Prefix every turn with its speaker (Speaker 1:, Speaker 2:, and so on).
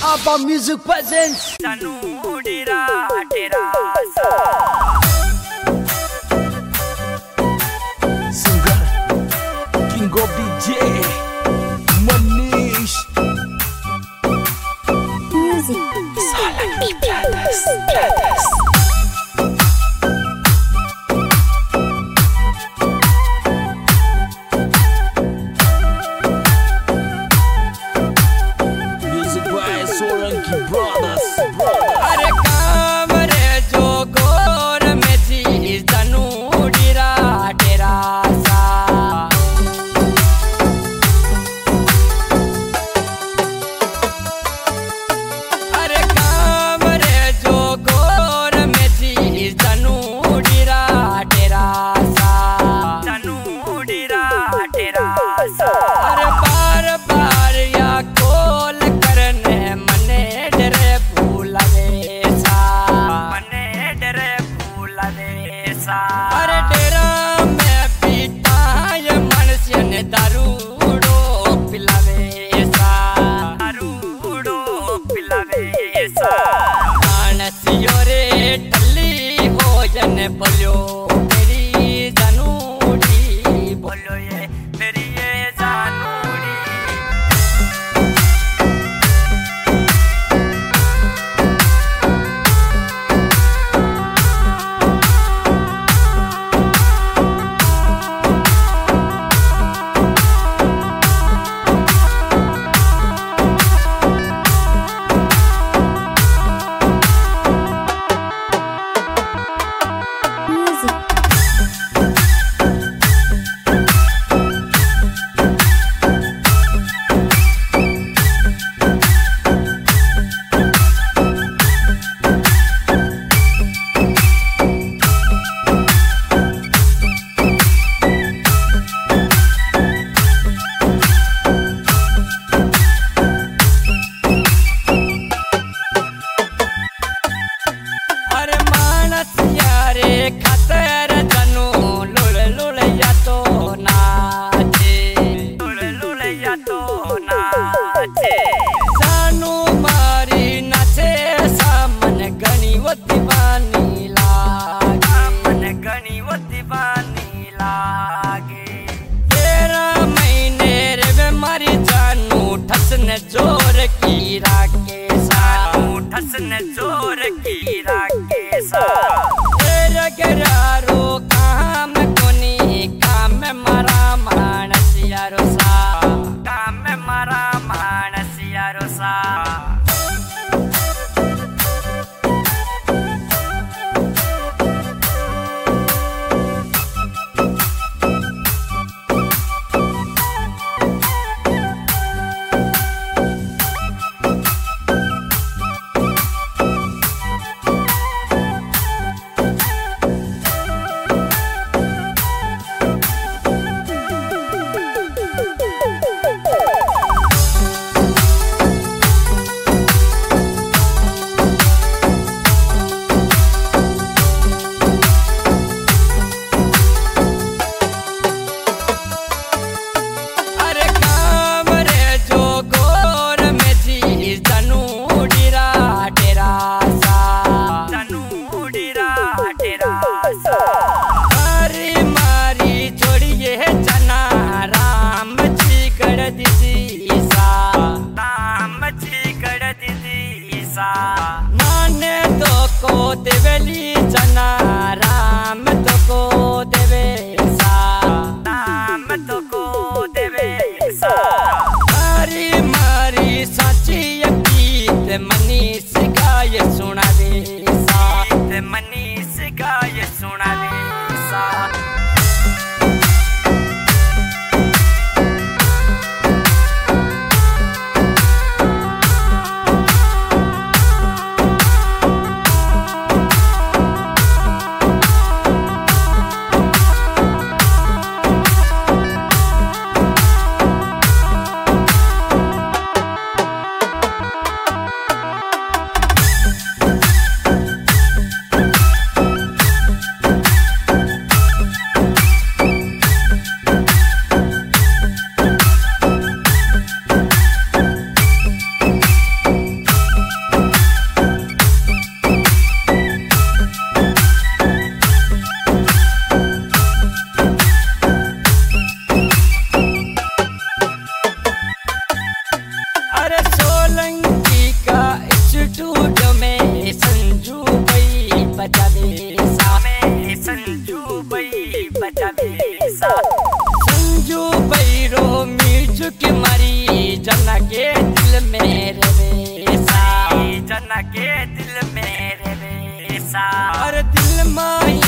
Speaker 1: ABBA Music presents
Speaker 2: Tanudira Terasa.
Speaker 1: Singer King of DJ Manish
Speaker 3: Music
Speaker 1: Solange Brothers. Music by Solange Brothers.
Speaker 2: अरे कामरे जो गोर में जी तनुडीरा तेरासा। अरे कामरे जो गोर में जी तनुडीरा तेरासा। तनुडीरा तेरासा। अरे बार बार या कोल करने मने डरे भूलवेसा। मने डरे भूलवेसा। अरे डेरा में पीता ये मनुष्य ने दारूडो पिलावेसा। दारूडो पिलावेसा। मानसियो रे टल्ली भोजन बोलो मेरी जानूड़ी। बोलो ये मेरी ये जानूड़ी।
Speaker 3: Music
Speaker 2: अरे मानस यारे खतर तनु लुल लुल या तो नाचे। लुल लुल या तो नाचे। सानू मारी नाचे सामन गणी वो दीवानी लागे। सामन गणी वो दीवानी लागे। 13 महीने रे मारी जानू ठसने जोर की राके। सानू ठसने जोर की राके सा। तेरा गरारो काम कोनी काम मारा मानस यारो सा। काम मारा मानस यारो सा। अरे कामरे जो गोर में जी तनुडीरा तेरासा। तनुडीरा तेरासा। मारी मारी छोड़िए जना राम जी गढ़ दीदी सा। राम जी गढ़ दीदी सा। नाने तो को देवेली जना राम तो को देवे सा। राम तो को देवे सा। मारी मारी साची गीत मनीष गाय सुनावे सा। गीत मनीष गाय सुनावे सा। स्टूडियो में संजू भाई बजा दे सा में संजू भाई बजा दे सा संजू भाई रो म्यूजिक मारी जना के दिल में रे सा जना के दिल में रे सा और दिल माई